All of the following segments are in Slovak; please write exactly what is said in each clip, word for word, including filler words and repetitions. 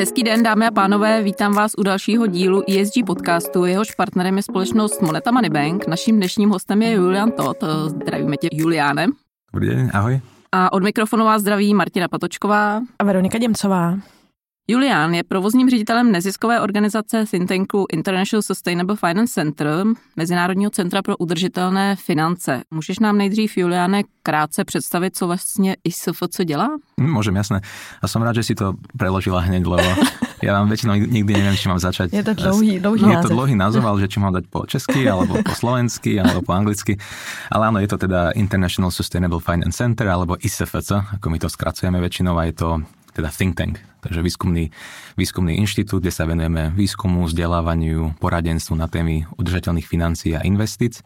Hezký den, dámy a pánové, vítám vás u dalšího dílu E S G podcastu. Jehož partnerem je společnost Moneta Money Bank. Naším dnešním hostem je Julian Todt. Zdravíme tě, Juliáne. Dobrý den, ahoj. A od mikrofonu vás zdraví Martina Patočková a Veronika Němcová. Julian je provozním ředitelem neziskové organizace think tanku International Sustainable Finance Center, Mezinárodního centra pro udržitelné finance. Můžeš nám nejdřív, Juliane, krátce představit, co vlastně I S F C dělá? Môžem, jasné. A som rád, že si to preložila hneď, lebo ja vám väčšinou nikdy neviem, či mám začať. Je to dlouhý, dlouhý název. Je to dlouhý názov, ale že či mám dať po česky, alebo po slovensky, alebo po anglicky. Ale áno, je to teda International Sustainable Finance Center, alebo I S F C, ako my to skracujeme väčšinou, a je to teda think tank, takže výskumný, výskumný inštitút, kde sa venujeme výskumu, vzdelávaniu, poradenstvu na témy udržateľných financií a investíc.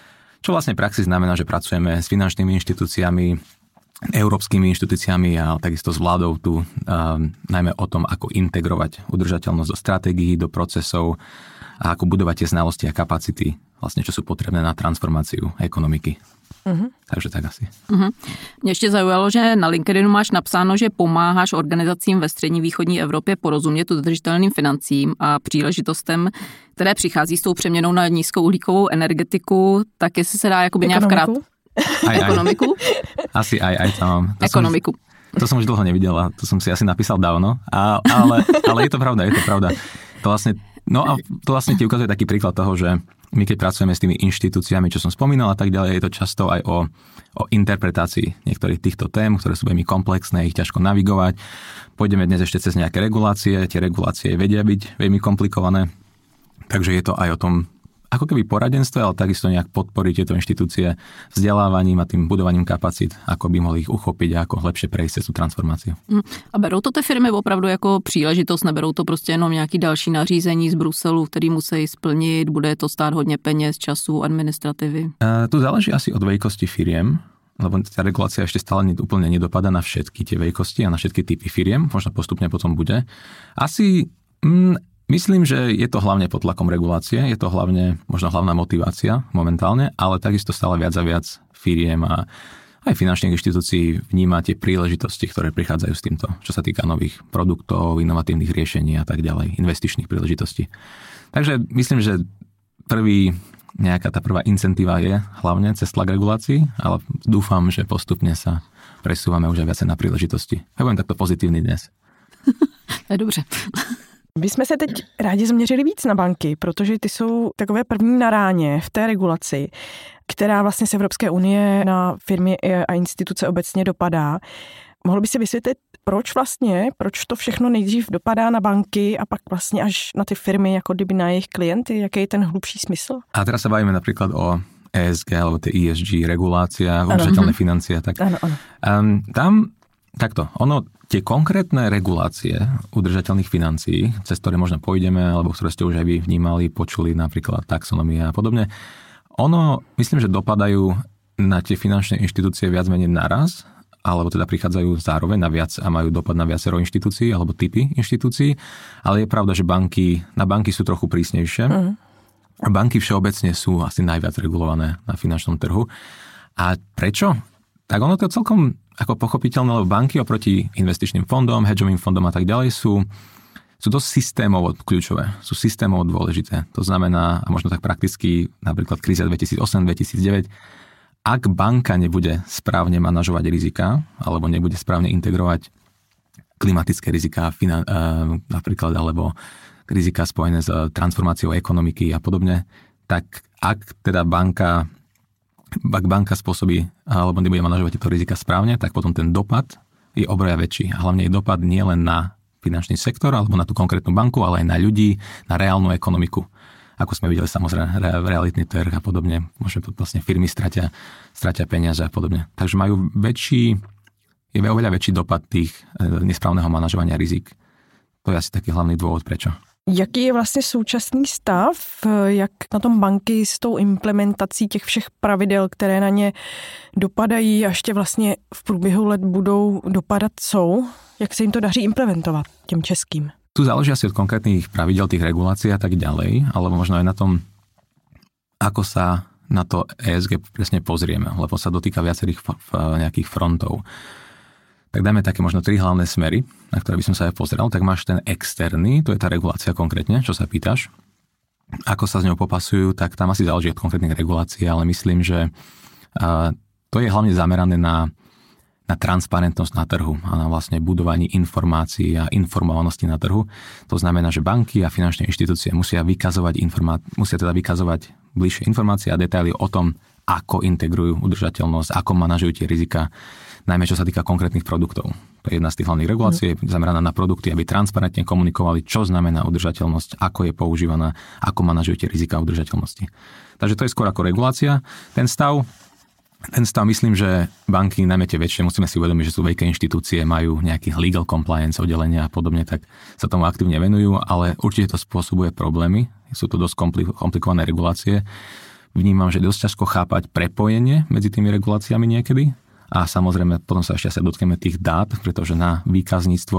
Čo vlastne v praxi znamená, že pracujeme s finančnými inštitúciami, európskymi inštitúciami a takisto s vládou tu, um, najmä o tom, ako integrovať udržateľnosť do stratégií, do procesov a ako budovať tie znalosti a kapacity, vlastne čo sú potrebné na transformáciu ekonomiky. Uh-huh. Takže tak asi. Uh-huh. Mě ještě zaujalo, že na LinkedInu máš napsáno, že pomáháš organizacím ve střední východní Evropě porozumět udržitelným financím a příležitostem, které přichází s tou přeměnou na nízkouhlíkovou energetiku, tak jestli se dá jakoby nějak krát... Aj, aj. Ekonomiku? Asi aj, aj tam mám. To Ekonomiku. Som, to som už dlho nevidela, to som si asi napísal dávno, a, ale, ale je to pravda, je to pravda. To vlastne, no a to vlastne ti ukazuje taký príklad toho, že my keď pracujeme s tými inštitúciami, čo som spomínal a tak ďalej, je to často aj o, o interpretácii niektorých týchto tém, ktoré sú veľmi komplexné, ich ťažko navigovať. Pôjdeme dnes ešte cez nejaké regulácie, tie regulácie vedia byť veľmi komplikované, takže je to aj o tom, ako keby poradenstve, ale takisto nejak podporiť tieto inštitúcie vzdelávaním a tým budovaním kapacít, ako by mohli ich uchopiť a ako lepšie prejsť cez tú transformáciu. A berou to ty firmy opravdu jako příležitost, neberou to prostě jenom nějaký další nařízení z Bruselu, který musí splnit, bude to stát hodně peněz, času, administrativy? E, tu záleží asi od veľkosti firiem, lebo tá regulácia ešte stále úplne nedopadá na všetky tie veľkosti a na všetky typy firiem, možno postupne potom bude. Asi... Mm, Myslím, že je to hlavne pod tlakom regulácie, je to hlavne možno hlavná motivácia momentálne, ale takisto stále viac a viac firiem a aj finančných inštitúcií vníma tie príležitosti, ktoré prichádzajú s týmto, čo sa týka nových produktov, inovatívnych riešení a tak ďalej, investičných príležitostí. Takže myslím, že prvý, nejaká tá prvá incentíva je hlavne cez tlak regulácií, ale dúfam, že postupne sa presúvame už aj viacej na príležitosti. Ja budem takto pozitívny dnes. To je dobře. My jsme se teď rádi změřili víc na banky, protože ty jsou takové první na ráně v té regulaci, která vlastně z Evropské unie na firmy a instituce obecně dopadá. Mohl by si vysvětlit, proč vlastně, proč to všechno nejdřív dopadá na banky a pak vlastně až na ty firmy, jako kdyby na jejich klienty? Jaký je ten hlubší smysl? A teraz sa bavíme napríklad o E S G, alebo tie E S G, regulácia, udržateľné financie. Tak. Ano, ano. Um, tam, takto, ono... Tie konkrétne regulácie udržateľných financií, cez ktoré možno pôjdeme, alebo ktoré ste už aj vy vnímali, počuli, napríklad taxonomia a podobne, ono, myslím, že dopadajú na tie finančné inštitúcie viac menej naraz, alebo teda prichádzajú zároveň na viac a majú dopad na viacero inštitúcií alebo typy inštitúcií, ale je pravda, že banky, na banky sú trochu prísnejšie. Mm. Banky všeobecne sú asi najviac regulované na finančnom trhu. A prečo? Tak ono to celkom ako pochopiteľné, lebo banky oproti investičným fondom, hedžovým fondom a tak ďalej sú, sú dosť systémovo kľúčové, sú systémovo dôležité. To znamená, a možno tak prakticky, napríklad kríza dvetisícosem dvetisícdeväť, ak banka nebude správne manažovať rizika, alebo nebude správne integrovať klimatické riziká, finan, napríklad, alebo rizika spojené s transformáciou ekonomiky a podobne, tak ak teda banka ak banka spôsobí, alebo nebude manažovať tieto rizika správne, tak potom ten dopad je oveľa väčší. A hlavne je dopad nie len na finančný sektor, alebo na tú konkrétnu banku, ale aj na ľudí, na reálnu ekonomiku. Ako sme videli, samozrejme, realitný trh a podobne. Možno vlastne firmy stratia, stratia peniaze a podobne. Takže majú väčší, je oveľa väčší dopad tých nesprávneho manažovania rizik. To je asi taký hlavný dôvod, prečo. Jaký je vlastně současný stav, jak na tom banky s tou implementací těch všech pravidel, které na ně dopadají a ještě vlastně v průběhu let budou dopadat, jsou? Jak se jim to daří implementovat těm českým? Tu záleží asi od konkrétnych pravidel, tých regulácií a tak ďalej, alebo možno aj na tom, ako sa na to E S G presne pozrieme, lebo sa dotýka viacerých f- f- nejakých frontov. tak dáme také možno tri hlavné smery, na ktoré by som sa aj pozeral. Tak máš ten externý, to je tá regulácia konkrétne, čo sa pýtaš. Ako sa s ňou popasujú, tak tam asi záleží od konkrétnych regulácií, ale myslím, že to je hlavne zamerané na, na transparentnosť na trhu a na vlastne budovanie informácií a informovanosti na trhu. To znamená, že banky a finančné inštitúcie musia vykazovať, informá- musia teda vykazovať bližšie informácie a detaily o tom, ako integrujú udržateľnosť, ako manažujú tie rizika, najmä čo sa týka konkrétnych produktov. To je jedna z tých hlavných regulácií, je zameraná na produkty, aby transparentne komunikovali, čo znamená udržateľnosť, ako je používaná, ako manažujú tie rizika udržateľnosti. Takže to je skôr ako regulácia. Ten stav Ten stav, myslím, že banky, najmä tie väčšie, musíme si uvedomiť, že sú veľké inštitúcie, majú nejaký legal compliance oddelenia a podobne, tak sa tomu aktívne venujú, ale určite to spôsobuje problémy. Sú to dosť komplikované regulácie. Vnímam, že je dosť ťažko chápať prepojenie medzi tými reguláciami niekedy a samozrejme potom sa ešte sa dotkneme tých dát, pretože na výkazníctvo,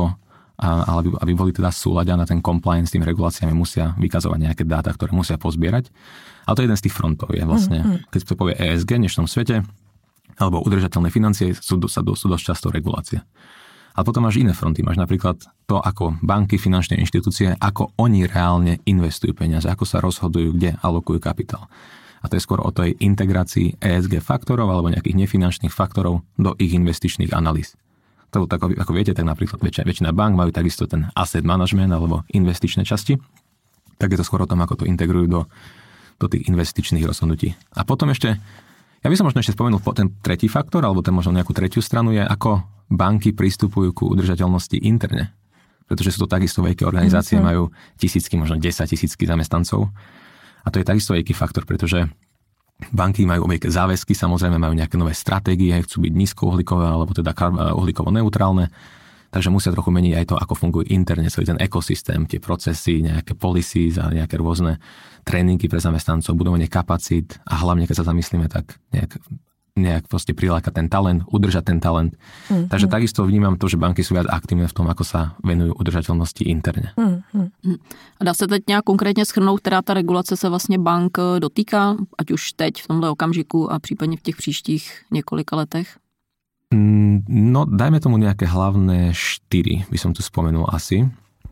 ale aby boli teda súľadia na ten compliance s tými reguláciami, musia vykazovať nejaké dáta, ktoré musia pozbierať. A to je jeden z tých frontov, je vlastne, mm-hmm. keď sa povie E S G v dnešnom svete, alebo udržateľné financie, sú, sú, sú dosť často regulácie. A potom máš iné fronty, máš napríklad to, ako banky, finančné inštitúcie, ako oni reálne investujú peniaze, ako sa rozhodujú, kde alokujú kapitál. A to je skôr o tej integrácii E S G faktorov alebo nejakých nefinančných faktorov do ich investičných analýz. To, tak, ako viete, tak napríklad väčšina, väčšina bank majú takisto ten asset management alebo investičné časti, tak je to skôr o tom, ako to integrujú do do tých investičných rozhodnutí. A potom ešte, ja by som možno ešte spomenul ten tretí faktor, alebo ten možno nejakú tretiu stranu, je ako banky pristupujú ku udržateľnosti interne. Pretože sú to takisto veľké organizácie, mm-hmm. majú tisícky, možno desať tisícky zamestnancov. A to je takisto veľký faktor, pretože banky majú veľké záväzky, samozrejme majú nejaké nové stratégie, chcú byť nízkouhlíkové, alebo teda uhlíkovo neutrálne. Takže musia trochu meniť aj to, ako fungujú interne celý ten ekosystém, tie procesy, nejaké policies a nejaké rôzne tréningy pre zamestnancov, budovanie kapacít a hlavne, keď sa zamyslíme, tak nejak, nejak proste prilákať ten talent, udržať ten talent. Mm, Takže mm. takisto vnímam to, že banky sú viac aktívne v tom, ako sa venujú udržateľnosti interne. Mm, mm. A dá se teď nějak konkrétně shrnout, která ta regulace se vlastně bank dotýká, ať už teď v tomhle okamžiku a případně v těch příštích několika letech? No, dajme tomu nejaké hlavné štyri, by som tu spomenul asi.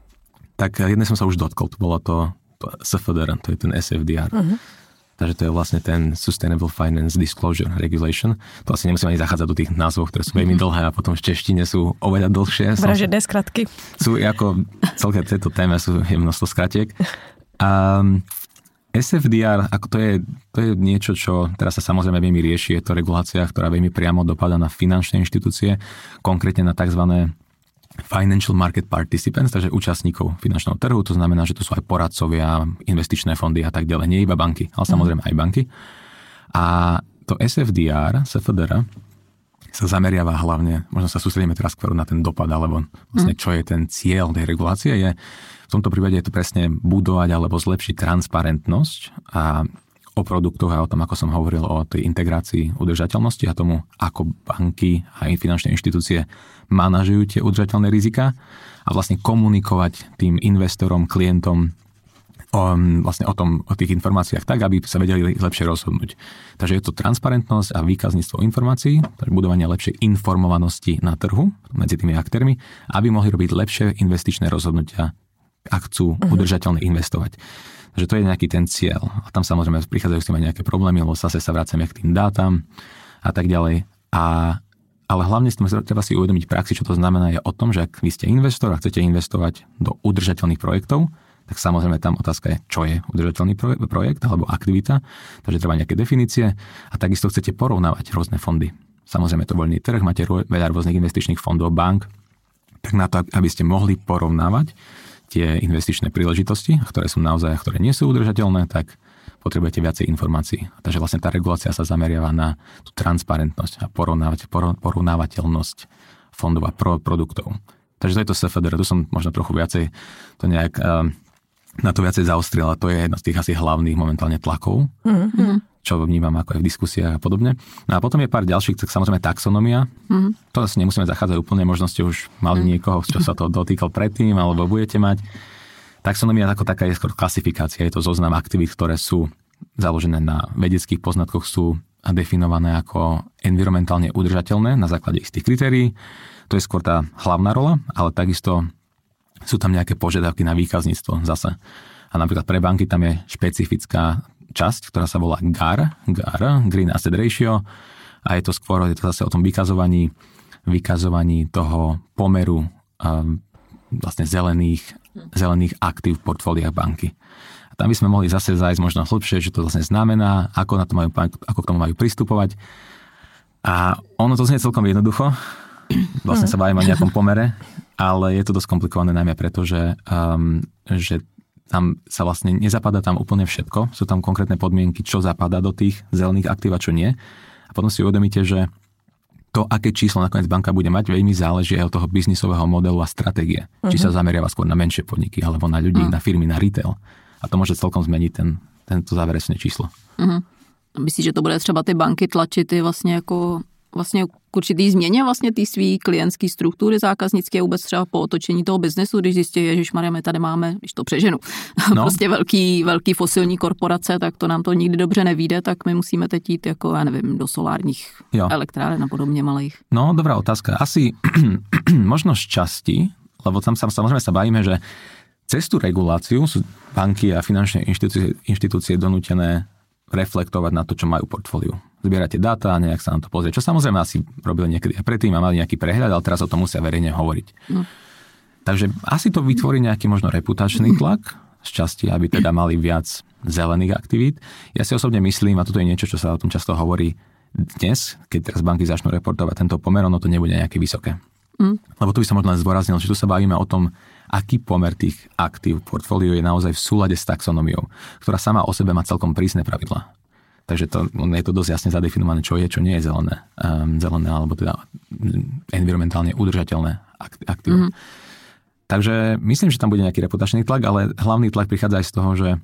Tak jedné som sa už dotkol, to bolo to, to S F D R, to je ten S F D R. Uh-huh. Takže to je vlastne ten Sustainable Finance Disclosure Regulation. To asi nemusím ani zachádzať do tých názvov, ktoré sú veľmi dlhé a potom v češtine sú oveľa dlhšie. Vražedné skratky. Sú ako, celké tejto téme sú je množstvo skratiek. Um, S F D R, ako to je, to je niečo, čo teraz sa samozrejme veľmi rieši, je to regulácia, ktorá veľmi priamo dopadá na finančné inštitúcie, konkrétne na tzv. Financial Market Participants, takže účastníkov finančného trhu, to znamená, že to sú aj poradcovia, investičné fondy a tak ďalej, nie iba banky, ale samozrejme aj banky. A to S F D R, S F D R, sa zameriava hlavne, možno sa sústredíme teraz skôr na ten dopad, alebo vlastne čo je ten cieľ tej regulácie, je v tomto prípade je to presne budovať alebo zlepšiť transparentnosť a o produktoch a o tom, ako som hovoril, o tej integrácii udržateľnosti a tomu, ako banky a finančné inštitúcie manažujú tie udržateľné rizika a vlastne komunikovať tým investorom, klientom o, vlastne o tom, o tých informáciách tak, aby sa vedeli lepšie rozhodnúť. Takže je to transparentnosť a výkazníctvo informácií, budovanie lepšej informovanosti na trhu medzi tými aktérmi, aby mohli robiť lepšie investičné rozhodnutia, ak chcú udržateľne investovať. Takže to je nejaký ten cieľ. A tam samozrejme prichádzajú s tým aj nejaké problémy, lebo zase sa vracame k tým dátam a tak ďalej. A, ale hlavne treba si uvedomiť v praxi, čo to znamená, je o tom, že ak vy ste investor a chcete investovať do udržateľných projektov, tak samozrejme tam otázka je, čo je udržateľný projekt alebo aktivita. Takže treba nejaké definície a takisto chcete porovnávať rôzne fondy. Samozrejme to voľný trh, máte veľa rôznych investičných fondov, bank, tak na to, aby ste mohli porovnávať tie investičné príležitosti, ktoré sú naozaj, ktoré nie sú udržateľné, tak potrebujete viacej informácií. Takže vlastne tá regulácia sa zameriava na tú transparentnosť a porovnávať, porovnávateľnosť fondov a pro, produktov. Takže to je to S F D R, tu som možno trochu viacej to nejak na to viacej zaostril, a to je jedna z tých asi hlavných momentálne tlakov, mm-hmm. čo vnímam ako aj v diskusiách a podobne. No a potom je pár ďalších, tak samozrejme taxonomia. Mm-hmm. To asi nemusíme zachádzať úplne, možno ste už mali mm-hmm. niekoho, čo sa to dotýkal predtým, alebo budete mať. Taxonomia ako taká je skôr klasifikácia, je to zoznam aktivít, ktoré sú založené na vedeckých poznatkoch, sú definované ako environmentálne udržateľné na základe istých kritérií. To je skôr tá hlavná rola, ale takisto sú tam nejaké požiadavky na výkazníctvo zase. A napríklad pre banky tam je špecifická časť, ktorá sa volá G A R, G A R, Green Asset Ratio, a je to skôr je to zase o tom vykazovaní, vykazovaní toho pomeru um, vlastne zelených, zelených aktív v portfóliách banky. A tam by sme mohli zase zájsť možno hlbšie, že to vlastne znamená, ako, na to majú, ako k tomu majú pristupovať. A ono to znie celkom jednoducho. Vlastne sa bavíme o nejakom pomere, ale je to dosť komplikované najmä preto, že, um, že tam sa vlastne nezapadá tam úplne všetko. Sú tam konkrétne podmienky, čo zapadá do tých zelených aktív a čo nie. A potom si uvedomíte, že to, aké číslo nakoniec banka bude mať, veľmi záleží aj od toho biznisového modelu a stratégie. Uh-huh. Či sa zameriava skôr na menšie podniky, alebo na ľudí, uh-huh. na firmy, na retail. A to môže celkom zmeniť ten, tento záverečné číslo. Uh-huh. Myslíš, že to bude třeba ty banky tlačit vlastně jako vlastně k určitý změně vlastně ty svý klientský struktury zákaznické vůbec třeba po otočení toho biznesu, když zjistí, ježišmarja, my tady máme, když to přeženu, no. prostě velký, velký fosilní korporace, tak to nám to nikdy dobře nevíde, tak my musíme teď jít jako, já nevím, do solárních jo. elektráren a podobně malých. No, dobrá otázka. Asi možno šťastí, lebo tam sa, samozrejme sa bavíme, že cez tú reguláciu sú banky a finančné inštitúcie, inštitúcie donútené reflektovať na to, čo majú portfóliu. Zbierate dáta a nejak sa na to pozrieť. Čo samozrejme asi robili niekedy aj predtým a mali nejaký prehľad, ale teraz o tom musia verejne hovoriť. No. Takže asi to vytvorí nejaký možno reputačný tlak, šťastie, aby teda mali viac zelených aktivít. Ja si osobne myslím, a toto je niečo, čo sa o tom často hovorí dnes, keď teraz banky začnú reportovať tento pomer, ono to nebude nejaké vysoké. Mm. Lebo tu by som možno len zdôraznil, že tu sa bavíme o tom, aký pomer tých aktív portfóliu je naozaj v súlade s taxonómiou, ktorá sama o sebe má celkom prísne pravidlá. Takže to, je to dosť jasne zadefinované, čo je, čo nie je zelené. Um, zelené alebo teda environmentálne udržateľné aktív. Mm. Takže myslím, že tam bude nejaký reputačný tlak, ale hlavný tlak prichádza aj z toho, že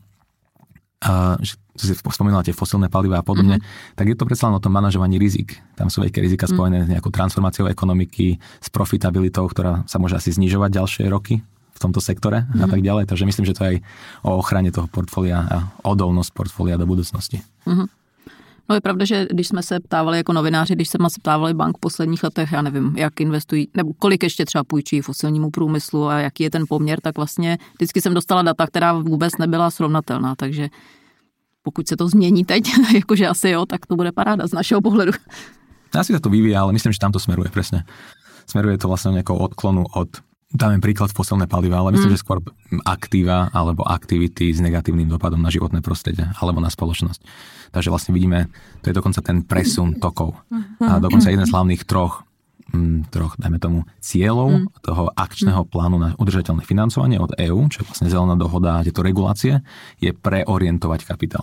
Uh, že si spomínala tie fosilné palivá a podobne, mm-hmm. tak je to predsa len o tom manažovaní rizik. Tam sú veľké rizika spojené mm-hmm. s nejakou transformáciou ekonomiky, s profitabilitou, ktorá sa môže asi znižovať ďalšie roky v tomto sektore mm-hmm. a tak ďalej. Takže myslím, že to je aj o ochrane toho portfólia a odolnosť portfólia do budúcnosti. Mm-hmm. No je pravda, že když jsme se ptávali jako novináři, když jsme se ptávali bank v posledních letech, já nevím, jak investují, nebo kolik ještě třeba půjčí fosilnímu průmyslu a jaký je ten poměr, tak vlastně vždycky jsem dostala data, která vůbec nebyla srovnatelná, takže pokud se to změní teď, jakože asi jo, tak to bude paráda z našeho pohledu. Asi sa to vyvíja, ale myslím, že tam to smeruje presne. Smeruje to vlastne nejakou odklonu od, dáme príklad fosilné paliva, ale myslím, mm. že skôr aktíva alebo aktivity s negatívnym dopadom na životné prostredie alebo na spoločnosť. Takže vlastne vidíme, to je dokonca ten presun tokov. A dokonca jeden z hlavných troch, mm, troch, dajme tomu, cieľov mm. toho akčného plánu na udržateľné financovanie od é ú, čo je vlastne zelená dohoda a tieto regulácie, je preorientovať kapitál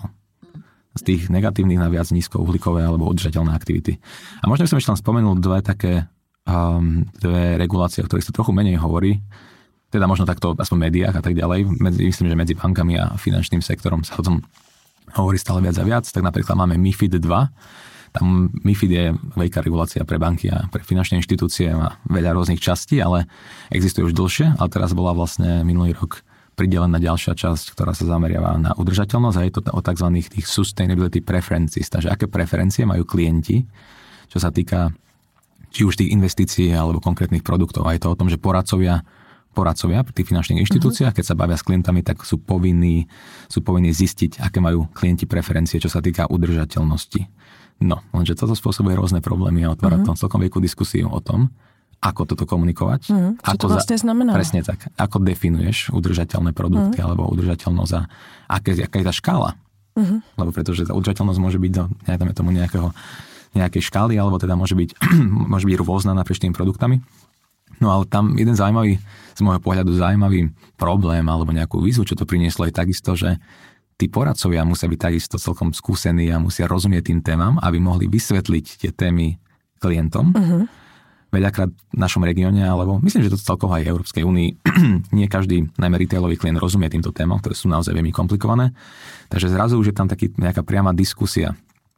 z tých negatívnych na viac nízkouhlíkové alebo udržateľné aktivity. A možno som ešte len spomenul dve také um, dve regulácie, o ktorých sa trochu menej hovorí, teda možno takto aspoň v médiách a tak ďalej. Medzi, myslím, že medzi bankami a finančným sektorom sa o tom hovorí stále viac a viac, tak napríklad máme MiFID dva. Tam MiFID je veľká regulácia pre banky a pre finančné inštitúcie, má veľa rôznych častí, ale existuje už dlhšie, ale teraz bola vlastne minulý rok pridelená ďalšia časť, ktorá sa zameriava na udržateľnosť a je to o tzv. Tých sustainability preferences, takže aké preferencie majú klienti, čo sa týka či už tých investícií alebo konkrétnych produktov. A je to o tom, že poradcovia poradcovia pri tých finančných inštitúciách, keď sa bavia s klientami, tak sú povinní, sú povinní zistiť, aké majú klienti preferencie, čo sa týka udržateľnosti. No, lenže toto spôsobuje rôzne problémy a otvára uh-huh. to celkom veľkú diskusiu o tom, ako toto komunikovať. Uh-huh. Čo ako to vlastne znamená? Presne tak. Ako definuješ udržateľné produkty uh-huh. alebo udržateľnosť a aké, aká je tá škála. Uh-huh. Lebo pretože tá udržateľnosť môže byť do nejakého tomu nejakého, nejakej škály, alebo teda môže byť, môže byť rôzna naprieč tými produktami. No ale tam jeden zaujímavý, z môjho pohľadu zaujímavý problém alebo nejakú výzvu, čo to prinieslo, je takisto, že tí poradcovia musia byť takisto celkom skúsení a musia rozumieť tým témam, aby mohli vysvetliť tie témy klientom. Uh-huh. Veľakrát v našom regióne, alebo myslím, že to celkovo aj v Európskej únii, nie každý, najmä retailový klient, rozumie týmto témam, ktoré sú naozaj veľmi komplikované. Takže zrazu už je tam taký, nejaká priama diskusia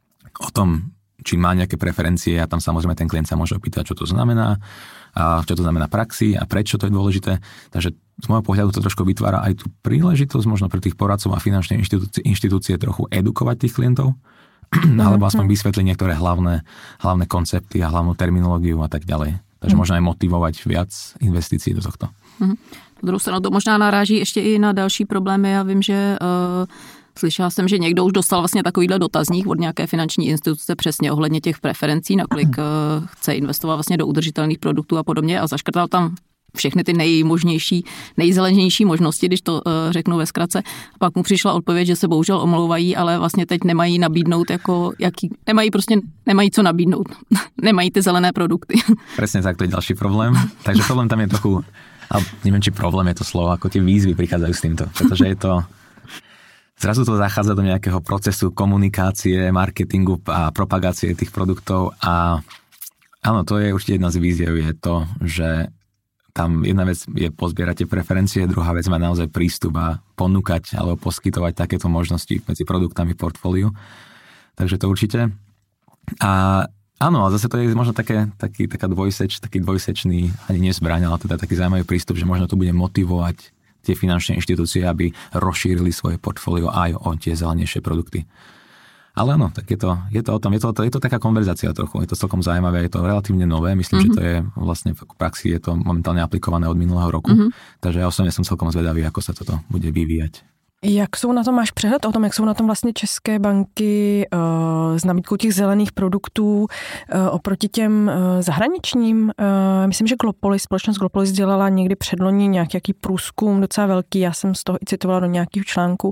o tom, či má nejaké preferencie a tam samozrejme ten klient sa môže opýtať, čo to znamená, a čo to znamená praxi a prečo to je dôležité. Takže z môjho pohľadu to trošku vytvára aj tú príležitosť možno pre tých poradcov a finančné inštitúcie, inštitúcie trochu edukovať tých klientov, alebo aspoň vysvetliť niektoré hlavné, hlavné koncepty a hlavnú terminológiu a tak ďalej. Takže mm. možno aj motivovať viac investícií do tohto. Mm. Na druhou stranu to možná naráží ještě i na další problémy. Já vím, že uh, slyšela jsem, že někdo už dostal vlastně takovýhle dotazník od nějaké finanční instituce přesně ohledně těch preferencí, nakolik uh, chce investovat vlastně do udržitelných produktů a podobně a zaškrtal tam všechny ty nejmožnější, nejzelenější možnosti, když to uh, řeknu ve zkratce. A pak mu přišla odpověď, že se bohužel omlouvají, ale vlastně teď nemají nabídnout jako jaký, nemají prostě, nemají co nabídnout. Nemají ty zelené produkty. Presne tak, to je ďalší problém. Takže problém tam je trochu, ale neviem, či problém je to slovo, ako tie výzvy prichádzajú s týmto. Pretože je to, zrazu to zachádza do nejakého procesu komunikácie, marketingu a propagácie tých produktov a áno, to je určite jedna z výziev, je to, že tam jedna vec je pozbierať tie preferencie, druhá vec má naozaj prístup a ponúkať alebo poskytovať takéto možnosti medzi produktami v portfóliu. Takže to určite. A áno, ale zase to je možno také, taký, taká dvojseč, taký dvojsečný, ani nie zbraň, ale teda taký zaujímavý prístup, že možno to bude motivovať tie finančné inštitúcie, aby rozšírili svoje portfólio aj o tie zelenejšie produkty. Ale áno, tak je to, je to o tom, je to, je to taká konverzácia trochu, je to celkom zaujímavé, je to relatívne nové, myslím, mm-hmm. že to je vlastne v praxi, je to momentálne aplikované od minulého roku, mm-hmm. takže ja osobne som celkom zvedavý, ako sa toto bude vyvíjať. Jak jsou na tom, máš přehled o tom, jak jsou na tom vlastně české banky uh, s nabídkou těch zelených produktů uh, oproti těm uh, zahraničním? Uh, myslím, že Glopolis, společnost Glopolis dělala někdy předloni nějaký průzkum docela velký, já jsem z toho i citovala do nějakého článku,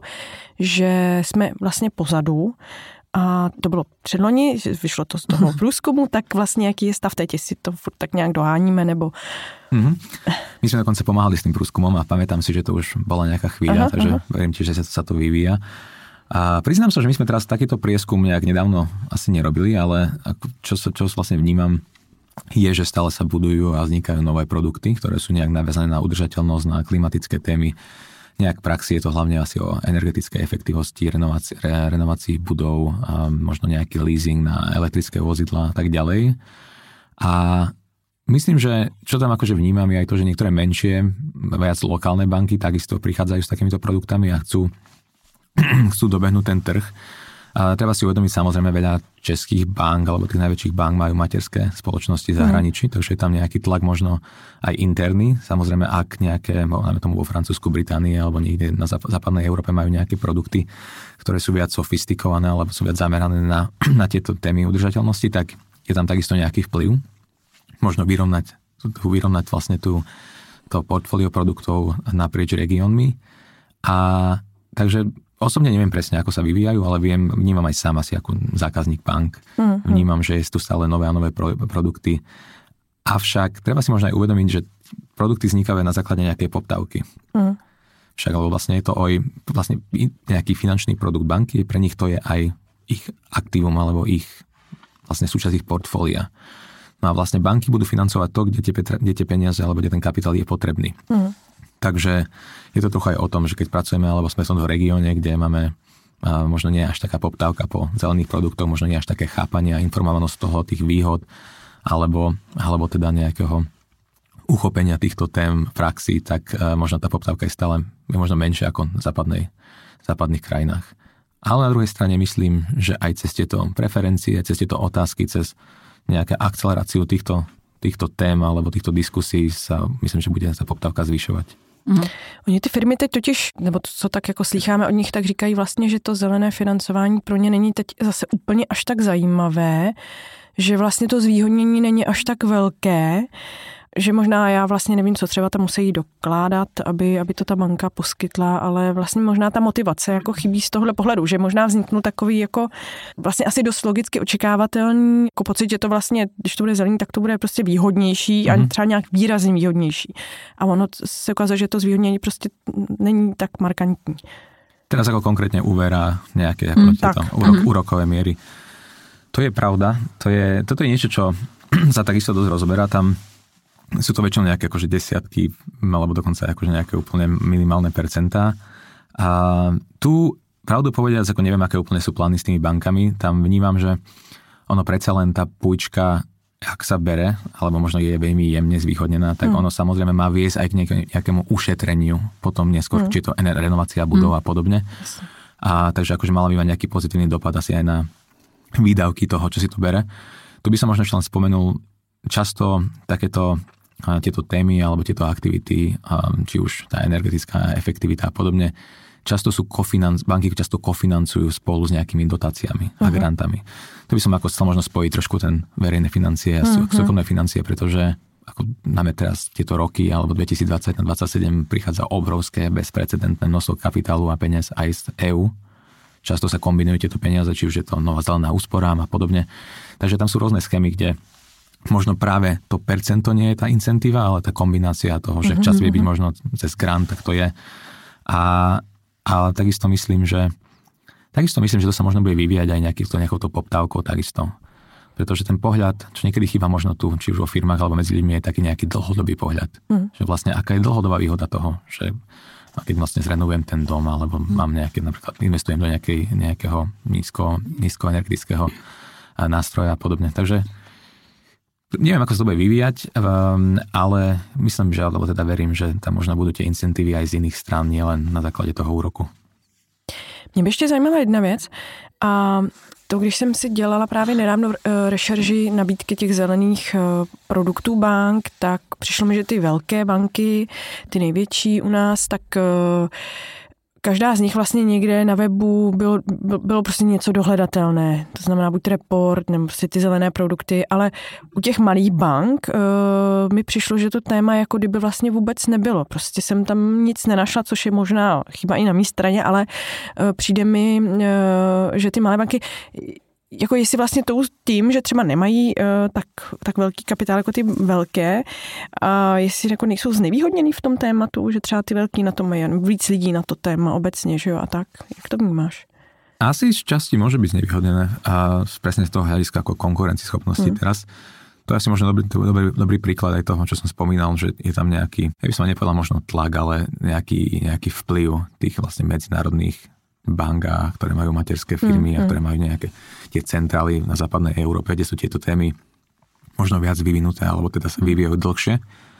že jsme vlastně pozadu. A to bylo předloni, vyšlo to z toho průzkumu, tak vlastně jaký je stav teď, jestli to furt tak nějak doháníme, nebo... Mm-hmm. My sme dokonca pomáhali s tým průzkumom a pamätám si, že to už bola nejaká chvíľa, aha, takže aha. verím tiež, že sa to vyvíja. A priznám sa, že my sme teraz takýto prieskum nejak nedávno asi nerobili, ale čo, čo vlastne vnímam, je, že stále sa budujú a vznikajú nové produkty, ktoré sú nejak naviazané na udržateľnosť, na klimatické témy. Nejak v praxi je to hlavne asi o energetickej efektivosti, renovácii, re, renovácii budov, a možno nejaký leasing na elektrické vozidlá a tak ďalej. A myslím, že čo tam akože vnímam je aj to, že niektoré menšie, viac lokálne banky takisto prichádzajú s takýmito produktami a chcú, chcú dobehnúť ten trh. A treba si uvedomiť, samozrejme veľa českých bank alebo tých najväčších bank majú materské spoločnosti v zahraničí, mm. takže je tam nejaký tlak možno aj interný. Samozrejme, ak nejaké, máme tomu vo Francúzsku, Británii alebo niekde na západnej Európe majú nejaké produkty, ktoré sú viac sofistikované alebo sú viac zamerané na, na tieto témy udržateľnosti, tak je tam takisto nejaký vplyv. Možno vyrovnať, vyrovnať vlastne tú, to portfólio produktov naprieč regiónmi. A takže osobne neviem presne, ako sa vyvíjajú, ale viem, vnímam aj sám asi ako zákazník bank. Mm-hmm. Vnímam, že je tu stále nové a nové pro, produkty. Avšak treba si možno aj uvedomiť, že produkty vznikajú na základe nejakej poptávky. Mm. Však, alebo vlastne je to aj vlastne nejaký finančný produkt banky, pre nich to je aj ich aktívum, alebo ich vlastne súčasť ich portfólia. No a vlastne banky budú financovať to, kde tie, kde tie peniaze, alebo kde ten kapitál je potrebný. Mm. Takže je to trochu aj o tom, že keď pracujeme, alebo sme v regióne, kde máme a možno nie až taká poptávka po zelených produktoch, možno nie až také chápanie a informovanosť toho, tých výhod, alebo, alebo teda nejakého uchopenia týchto tém v praxi, tak možno tá poptávka je stále je možno menšia ako v západnej, v západných krajinách. Ale na druhej strane myslím, že aj cez tieto preferencie, cez tieto otázky, cez nejakú akceleráciu týchto, týchto tém alebo týchto diskusí sa myslím, že bude sa poptávka zvyšovať. Mm. Oni ty firmy teď totiž, nebo to, co tak jako slýcháme od nich, tak říkají vlastně, že to zelené financování pro ně není teď zase úplně až tak zajímavé, že vlastně to zvýhodnění není až tak velké, že možná já vlastně nevím, co třeba tam musí dokládat, aby, aby to ta banka poskytla, ale vlastně možná ta motivace jako chybí z tohle pohledu, že možná vzniknul takový jako vlastně asi dost logicky očekávatelný jako pocit, že to vlastně, když to bude zelený, tak to bude prostě výhodnější mm-hmm. a třeba nějak výrazně výhodnější. A ono se ukazuje, že to zvýhodnění prostě není tak markantní. Teraz ako konkrétne úver a nejaké mm, to, úrok, mm-hmm. úrokové miery. To je pravda. To je, toto je niečo, čo sa takisto dosť rozoberá. Tam sú to väčšinou nejaké akože desiatky, alebo dokonca akože nejaké úplne minimálne percentá. A tu, pravdu povediac, ako neviem, aké úplne sú plány s tými bankami, tam vnímam, že ono predsa len tá pôjčka, ak sa bere, alebo možno je veľmi jemne zvýhodnená, tak mm. ono samozrejme má viesť aj k nejakému ušetreniu, potom neskôr, mm. či je to renovácia budov mm. a podobne. A takže akože mala by mať nejaký pozitívny dopad asi aj na výdavky toho, čo si to bere. Tu by som možno len spomenul často takéto tieto témy alebo tieto aktivity, či už tá energetická efektivita a podobne, často sú kofinanc, banky často kofinancujú spolu s nejakými dotáciami uh-huh. a grantami. To by som ako chcel možno spojiť trošku ten verejné financie a uh-huh. súkromné financie, pretože ako máme teraz tieto roky alebo dvetisícdvadsať na dvadsaťsedem prichádza obrovské bezprecedentné množstvo kapitálu a peniaz aj z EÚ. Často sa kombinujú tieto peniaze, či už je to nová zelená úsporám a podobne. Takže tam sú rôzne schémy, kde možno práve to percento nie je tá incentíva, ale tá kombinácia toho, že včas vie byť možno cez grant, tak to je. A, ale takisto myslím, že takisto myslím, že to sa možno bude vyvíjať aj nejaký, to nejakou to poptávkou takisto. Pretože ten pohľad, čo niekedy chýba možno tu, či už vo firmách alebo medzi ľuďmi, je taký nejaký dlhodobý pohľad. Mm. Že vlastne aká je dlhodobá výhoda toho, že keď vlastne zrenovujem ten dom, alebo mm. mám nejaké, napríklad investujem do nejakej, nejakého nízko, nízkoenergetického nástroja a podobne. Takže neviem, ako sa to bude vyvíjať, ale myslím, že, alebo teda verím, že tam možno budú tie incentívy aj z iných strán, nielen na základe toho úroku. Mě by ještě zajímala jedna věc a to, když jsem si dělala právě nedávno rešerži nabídky těch zelených produktů bank, tak přišlo mi, že ty velké banky, ty největší u nás, tak každá z nich vlastně někde na webu bylo, bylo prostě něco dohledatelné. To znamená buď report, nebo prostě ty zelené produkty, ale u těch malých bank uh, mi přišlo, že to téma jako kdyby vlastně vůbec nebylo. Prostě jsem tam nic nenašla, což je možná chyba i na mé straně, ale uh, přijde mi, uh, že ty malé banky jako jestli vlastně tou tím, že třeba nemají uh, tak, tak velký kapitál jako ty velké a jestli jako nejsou znevýhodněný v tom tématu, že třeba ty velký na to mají víc lidí na to téma obecně, že jo, a tak. Jak to vnímáš? Asi z časti môže byť znevýhodnené a presne z toho hľadiska ako konkurencieschopnosti mm. teraz. To je asi možno dobrý, dobrý, dobrý príklad aj toho, čo som spomínal, že je tam nejaký, ja by som nepovedal možno tlak, ale nejaký, nejaký vplyv tých vlastne medzinárodných bankách, ktoré majú materské firmy mm, a ktoré majú nejaké tie centrály na západnej Európe, kde sú tieto témy možno viac vyvinuté, alebo teda sa vyvíjajú dlhšie.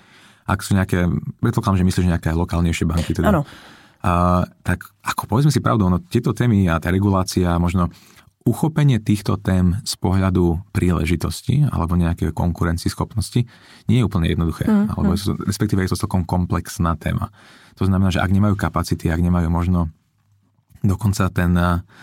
Ak sú nejaké, predpokladám, že myslíš nejaké lokálnejšie banky, teda, ano. A, tak ako povedzme si pravdu, no, tieto témy a tá regulácia, možno uchopenie týchto tém z pohľadu príležitosti alebo nejaké konkurencieschopnosti nie je úplne jednoduché. Mm, alebo mm. respektíve je to celkom komplexná téma. To znamená, že ak nemajú kapacity, ak nemajú možno dokonca ten,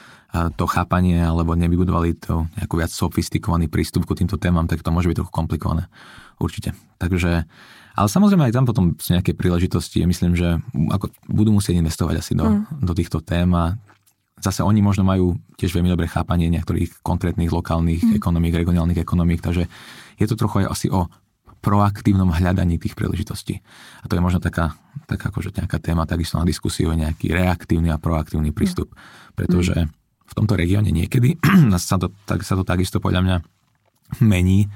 to chápanie alebo nevybudovali to nejaký viac sofistikovaný prístup k týmto témam, tak to môže byť trochu komplikované. Určite. Takže, ale samozrejme aj tam potom sú nejaké príležitosti. Myslím, že ako budú musieť investovať asi do, mm. do týchto tém a zase oni možno majú tiež veľmi dobré chápanie niektorých konkrétnych lokálnych mm. ekonomík, regionálnych ekonomík, takže je to trochu aj asi o proaktívnom hľadaní tých príležitostí. A to je možno taká, taká akože nejaká téma, takisto na diskusiu, nejaký reaktívny a proaktívny prístup. Pretože v tomto regióne niekedy sa to, tak, sa to takisto podľa mňa mení,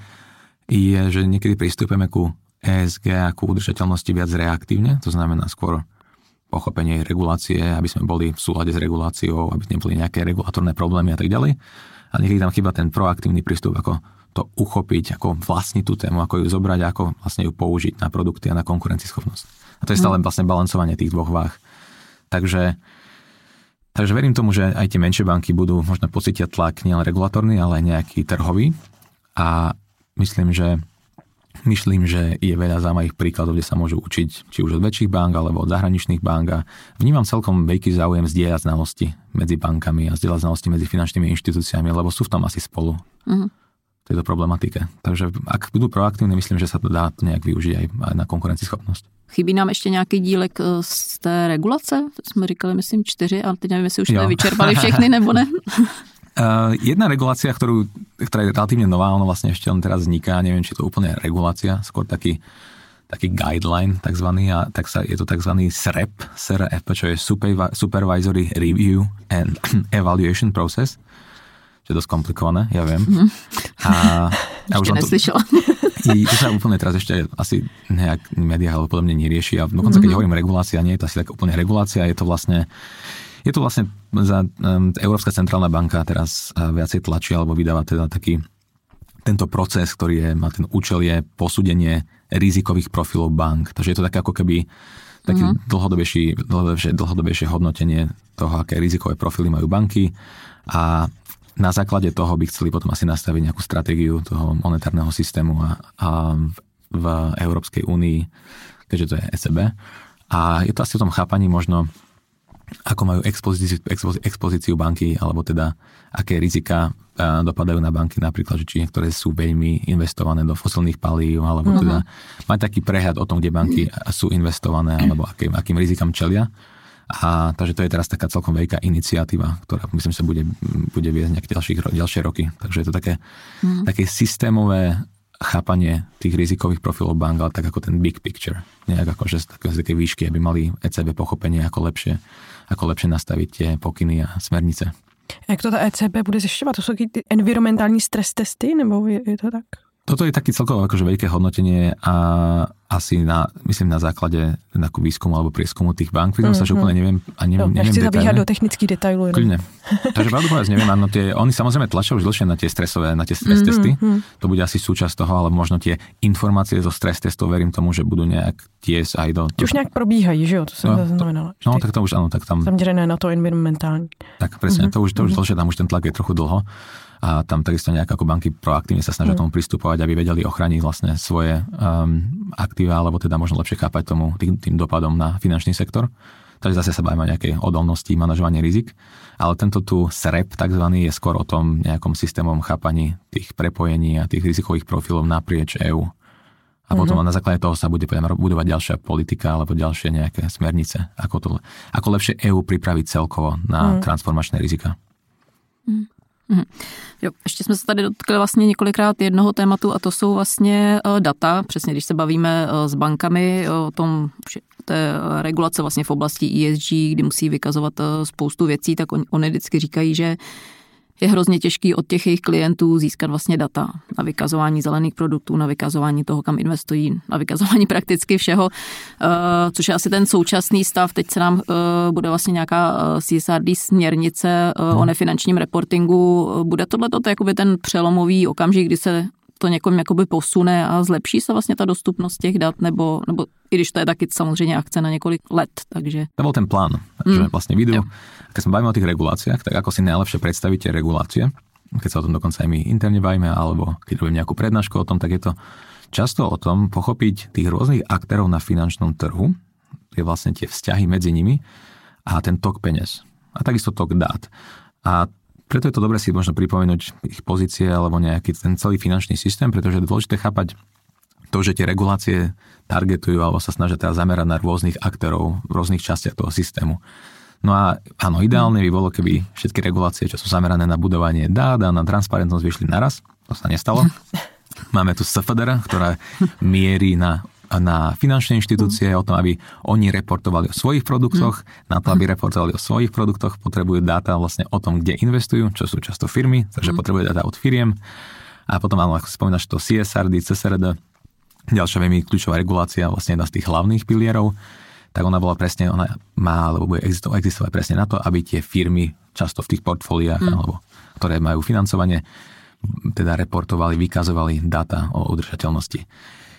je, že niekedy pristupujeme ku é es gé a ku udržateľnosti viac reaktívne, to znamená skôr pochopenie regulácie, aby sme boli v súlade s reguláciou, aby neboli nejaké regulatorné problémy a tak ďalej. A niekedy tam chýba ten proaktívny prístup, ako to uchopiť, ako vlastniť tú tému, ako ju zobrať, ako vlastne ju použiť na produkty a na konkurencieschopnosť. A to je stále vlastne balancovanie tých dvoch váh. Takže, takže verím tomu, že aj tie menšie banky budú možno pocítia tlak nielen regulatorný, ale aj nejaký trhový. A myslím, že myslím, že je veľa zaujímavých príkladov, kde sa môžu učiť, či už od väčších bank, alebo od zahraničných bank. A vnímam celkom veľký záujem zdieľať znalosti medzi bankami a zdieľať znalosti medzi finančnými inštitúciami, lebo sú v tom asi spolu. Uh-huh. tejto problematike. Takže ak budú proaktívne, myslím, že sa to dá nejak využiť aj, aj na konkurenceschopnosť. Chybí nám ještě nějaký dílek z té regulace? To jsme říkali, myslím, čtyři, ale teď nevím, jestli už jsme vyčerpali všechny, nebo ne? Uh, jedna regulácia, ktorú, ktorá je relatívne nová, ono vlastne ešte len teraz vzniká, neviem, či to úplne regulácia, skôr taký, taký guideline takzvaný, a tak sa, je to takzvaný es er e pé, es er e pé, čo je Supervisory Review and Evaluation Process, čo je dosť komplikované, ja viem. Mm. A, a ešte neslyšela. I to sa úplne teraz ešte asi nejak v médiách alebo podobne nerieši a dokonca keď mm-hmm. hovorím regulácia, nie je to asi tak úplne regulácia, je to vlastne Je to vlastne za, um, Európska centrálna banka teraz uh, viacej tlačí alebo vydáva teda taký tento proces, ktorý je, má ten účel je posúdenie rizikových profilov bank. Takže je to také ako keby taký uh-huh. dlhodobejšie, dlhodobejšie, dlhodobejšie hodnotenie toho, aké rizikové profily majú banky a na základe toho by chceli potom asi nastaviť nejakú stratégiu toho monetárneho systému a, a v, v Európskej únii, keďže to je é cé bé. A je to asi o tom chápaní možno, ako majú expozíciu, expozíciu banky, alebo teda aké rizika dopadajú na banky, napríklad, že či niektoré sú veľmi investované do fosilných palív, alebo mm-hmm. teda mať taký prehľad o tom, kde banky sú investované, alebo akým, akým rizikám čelia. A takže to je teraz taká celkom veľká iniciatíva, ktorá myslím sa bude, bude viesť nejaké ďalších, ďalšie roky. Takže je to také, mm. také systémové chápanie tých rizikových profilov bank, ale tak ako ten big picture. Nejak ako, že z také výšky, aby mali é cé bé pochopenie, ako lepšie, ako lepšie nastaviť tie pokyny a smernice. Jak to ta é cé bé bude zjišťovat? To jsou ty environmentální stres testy, nebo je, je to tak? Toto je taký celkovo akože veľké hodnotenie a asi na, myslím na základe nejakú výskumu alebo prieskumu tých bank. Vidím mm-hmm. sa, že úplne neviem a neviem, no, neviem nechci zabíhať detailne. do technických detailů. Kľudne. Takže pravdu povedať neviem, áno, tie, oni samozrejme tlačia už dlhšie na tie stresové, na tie stres mm-hmm. testy. To bude asi súčasť toho, ale možno tie informácie zo stres testov, verím tomu, že budú nejak tiesť aj do... Už nejak probíhají, že jo? To som no, zaznamenala. No, tak to už áno, tak tam... Zaměřené na to environmentální. Tak presne, mm-hmm. to už, to už dlhšie, tam už ten tlak je trochu dlho. A tam takisto nejak ako banky proaktívne sa snažia mm. tomu pristupovať, aby vedeli ochrániť vlastne svoje um, aktíva, alebo teda možno lepšie chápať tomu tým, tým dopadom na finančný sektor. Takže zase sa bavíme o nejakej odolnosti, manažovanie rizik. Ale tento tu es er e pé takzvaný je skôr o tom nejakom systémovom chápaní tých prepojení a tých rizikových profilov naprieč EÚ. A potom mm-hmm. na základe toho sa bude budovať ďalšia politika alebo ďalšie nejaké smernice, ako, to, ako lepšie EÚ pripraviť celkovo na mm. transformačné rizika. Mm. Mhm. Jo, ještě jsme se tady dotkli vlastně několikrát jednoho tématu a to jsou vlastně data, přesně když se bavíme s bankami o tom, že té regulace vlastně v oblasti E S G, kdy musí vykazovat spoustu věcí, tak on, oni vždycky říkají, že je hrozně těžký od těch jejich klientů získat vlastně data na vykazování zelených produktů, na vykazování toho, kam investují, na vykazování prakticky všeho, což je asi ten současný stav. Teď se nám bude vlastně nějaká C S R D směrnice o nefinančním reportingu. Bude tohleto jakoby ten přelomový okamžik, kdy se to někom jakoby posune a zlepší se vlastně ta dostupnost těch dat, nebo, nebo i když to je taky samozřejmě akce na několik let, takže... To bol ten plán, že mm. vlastne vidú, keď sa bavíme o tých reguláciách, tak ako si najlepšie predstavíte regulácie, keď sa o tom dokonca aj my interne bavíme, alebo keď robím nejakú prednášku o tom, tak je to často o tom pochopiť tých rôznych aktérov na finančnom trhu, je vlastne tie vzťahy medzi nimi a ten tok peniaz. A takisto tok dát. A preto je to dobre si možno pripomenúť ich pozície alebo nejaký ten celý finančný systém, pretože je dôležité chápať to, že tie regulácie targetujú alebo sa snažia teda zamerať na rôznych aktérov v rôznych častiach toho systému. No a áno, ideálne by bolo, keby všetky regulácie, čo sú zamerané na budovanie dát a na transparentnosť, vyšli naraz. To sa nestalo. Máme tu es ef dé er, ktorá mierí na na finančné inštitúcie, o tom, aby oni reportovali o svojich produktoch. Na to, aby reportovali o svojich produktoch, potrebujú dáta vlastne o tom, kde investujú, čo sú často firmy, takže potrebujú dáta od firiem. A potom, áno, ako spomínaš, to C S R D, C S R D, ďalšia veľmi kľúčová regulácia, vlastne jedna z tých hlavných pilierov, tak ona bola presne, ona má, alebo bude existovať, existovať presne na to, aby tie firmy často v tých portfóliách, mm. alebo ktoré majú financovanie, teda reportovali, vykazovali dáta o udržateľnosti.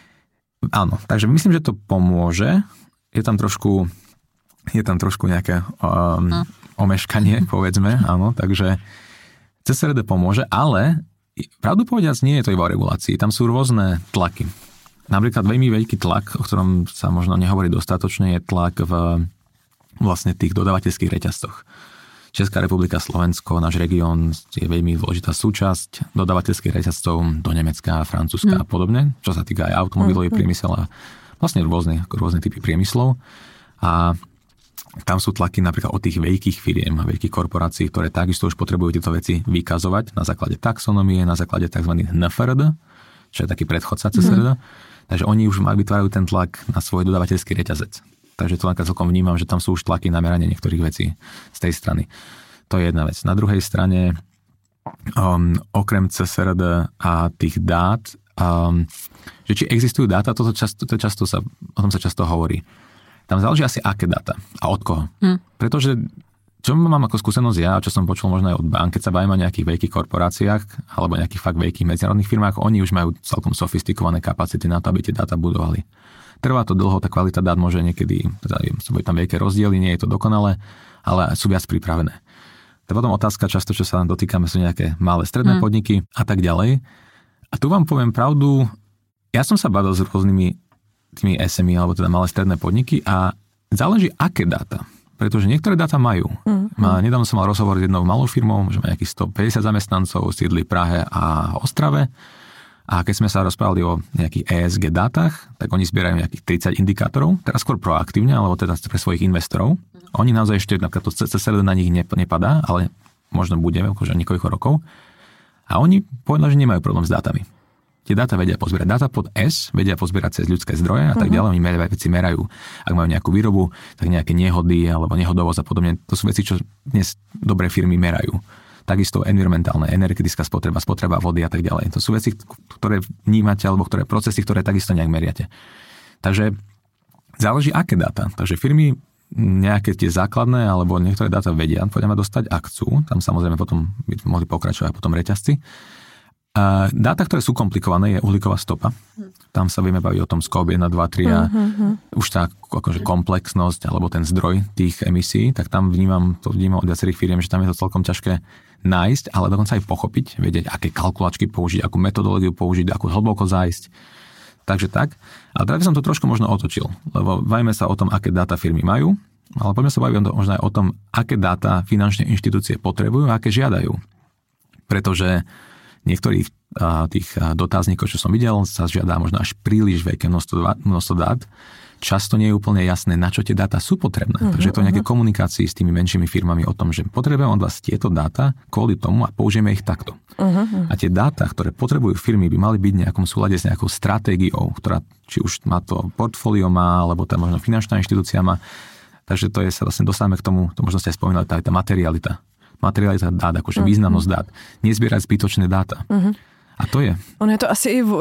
Áno, takže myslím, že to pomôže. Je tam trošku, je tam trošku nejaké um, no. omeškanie, povedzme, áno, takže C S R D pomôže, ale pravdu povediac nie je to iba o regulácii, tam sú rôzne tlaky. Napríklad veľmi veľký tlak, o ktorom sa možno nehovorí dostatočne, je tlak v vlastne tých dodávateľských reťazcoch. Česká republika, Slovensko, náš región je veľmi dôležitá súčasť dodávateľských reťazcov do Nemecka, Francúzska mm. a podobne, čo sa týka aj automobilový mm. priemysel a vlastne rôzne, rôzne typy priemyslov. A tam sú tlaky napríklad od tých veľkých firiem a veľkých korporácií, ktoré takisto už potrebujú tieto veci vykazovať na základe taxonomie, na základe tzv. N F R D, čo je taký predchodca C S R D. Mm. Takže oni už vytvárajú ten tlak na svoj dodávateľský reťazec. Takže to len celkom vnímam, že tam sú už tlaky na meranie niektorých vecí z tej strany. To je jedna vec. Na druhej strane, um, okrem C S R D a tých dát, um, že či existujú dáta, toto často, to často sa, o tom sa často hovorí. Tam záleží asi aké dáta a od koho. Hmm. Pretože čo mám ako skúsenosť ja, čo som počul možno aj od bank, keď sa bavíme o nejakých veľkých korporáciách alebo nejakých fakt veľkých medzinárodných firmách, oni už majú celkom sofistikované kapacity na to, aby tie dáta budovali. Trvá to dlho, tá kvalita dát môže niekedy, teda sú tam veľké rozdiely, nie je to dokonalé, ale sú viac pripravené. To je potom otázka často, čo sa dotýkame, sú nejaké malé stredné mm. podniky a tak ďalej. A tu vám poviem pravdu, ja som sa bavil s rôznymi tými es em í, alebo teda malé stredné podniky a záleží, aké dáta. Pretože niektoré dáta majú. Mm. Nedávno som mal rozhovor s jednou malou firmou, že má nejakých stopäťdesiat zamestnancov, sídli v Prahe a Ostrave. A keď sme sa rozprávali o nejakých é es gé dátach, tak oni zbierajú nejakých tridsať indikátorov, teraz skôr proaktívne, alebo teda pre svojich investorov. Oni naozaj ešte, napríklad to cé cé er na nich nepadá, ale možno bude, akože niekoľko rokov. A oni povedali, že nemajú problém s dátami. Tie dáta vedia pozbierať. Dáta pod S vedia pozbierať cez ľudské zdroje a tak ďalej. Oni veci merajú. Ak majú nejakú výrobu, tak nejaké nehody alebo nehodovosť a podobne. To sú veci, čo dnes dobré firmy merajú. Takisto environmentálne, energetická spotreba, spotreba vody a tak ďalej. To sú veci, ktoré vnímate, alebo ktoré procesy, ktoré takisto nejak meriate. Takže záleží, aké dáta. Takže firmy nejaké tie základné, alebo niektoré dáta vedia, poďme dostať, ak chcú. Tam samozrejme potom by mohli pokračovať potom reťazci. A dáta, ktoré sú komplikované, je uhlíková stopa. Tam sa vieme baviť o tom scope jeden, dva, tri a uh-huh. už tá akože komplexnosť, alebo ten zdroj tých emisí, tak tam vnímam, to vnímam od viacerých firiem, že tam je to celkom ťažké nájsť, ale dokonca aj pochopiť, vedieť, aké kalkulačky použiť, akú metodológiu použiť, akú hlboko zájsť. Takže tak. Ale teraz by som to trošku možno otočil, lebo bavíme sa o tom, aké dáta firmy majú, ale poďme sa baviť možno aj o tom, aké dáta finančné inštitúcie potrebujú a aké žiadajú. Pretože niektorých tých dotazníkov, čo som videl, sa žiadá možno až príliš veľké množstvo, množstvo dát. Často nie je úplne jasné, na čo tie dáta sú potrebné. Uh-huh, Takže je to nejaké uh-huh. komunikácii s tými menšími firmami o tom, že potrebujeme od vás tieto dáta kvôli tomu a použijeme ich takto. Uh-huh. A tie dáta, ktoré potrebujú firmy, by mali byť v nejakom súlade s nejakou stratégiou, ktorá či už má to portfólio má, alebo tá možno finančná inštitúcia má. Takže to je, sa vlastne dostávame k tomu, to možno ste aj spomínali, tá, tá materialita. Materialita dát, akože uh-huh. významnosť dát. Nezbierať zbytočné dáta. Uh-huh. A to je. Ono je to asi i v,